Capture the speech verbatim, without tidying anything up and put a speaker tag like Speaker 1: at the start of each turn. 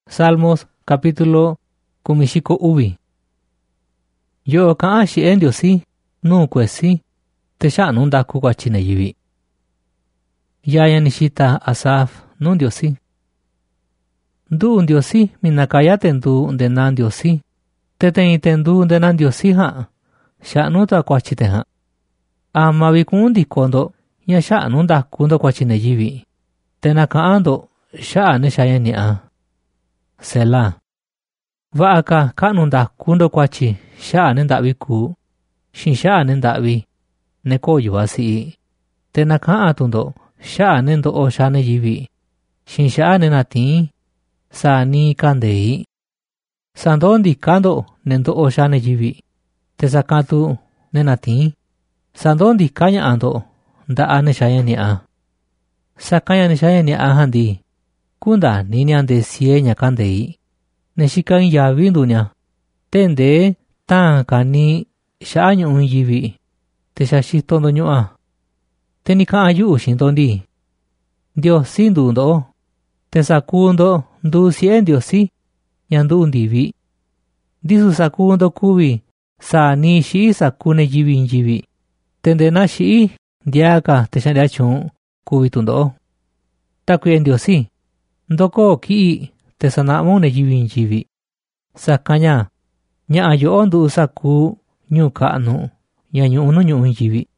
Speaker 1: Salmos capítulo kumishiko uvi. Yo kaan xi'en Ndiosi nuu kuesi te xa'nu ndaku kuachi neyivi. Yaya nixita Asaf nuu Ndiosi. Ndu'u Ndiosi minakaya tendu ndena Ndiosi. Te tein tendu ndena Ndiosi ja'a xa'nu ta kuachi te ja'a. Ama vikun ndiko ndo ña xa'nu ndaku ndo kuachi neyivi. Te naka'an ndo xa'a ne xaya ni'a. Selah. Va'a ka ka'nu ndaku ndo kuachi xa'a ne nda'vi kuu, xin xa'a ne nda'vi ne koo yuvasi'i. Te naka'an tu ndo xa'a ne ndo'o xaa neyivi, xin xa'a ne natiin saa nii kandei. Sando ndika ndo ne ndo'o xaa neyivi, te sakan tu ne natiin. Sando ndika ña'a ndo nda'a ne xaya ni'a. Sakan ña ne xaya ni'a jandi kunda niña ndesie ña kandei. Ne xika in yavi nduña. Tende tan kani xa'a ñu'un yivi. Te xa xito ndo ñu'a. Te ni ka'an yu'u xin ndo ndi. Ndiosi ndu ndo. Te sakuu ndo ndu sie'e Ndiosi ña ndu'u ndivi. Ndisu sakuu ndo kuvi saa ni xi'i sakuu neyivi nyivi. Te ndena xi'i ndiaka te xa'ndia chuun kuvi tu ndo'o. Takuye Ndiosi ndoko ki'i te sana'mu neyivi nyivi. Sakan ña ña'a yo'o ndu'u sakuu ñuu ka'nu ña ñu'u nu ñu'u nyivi.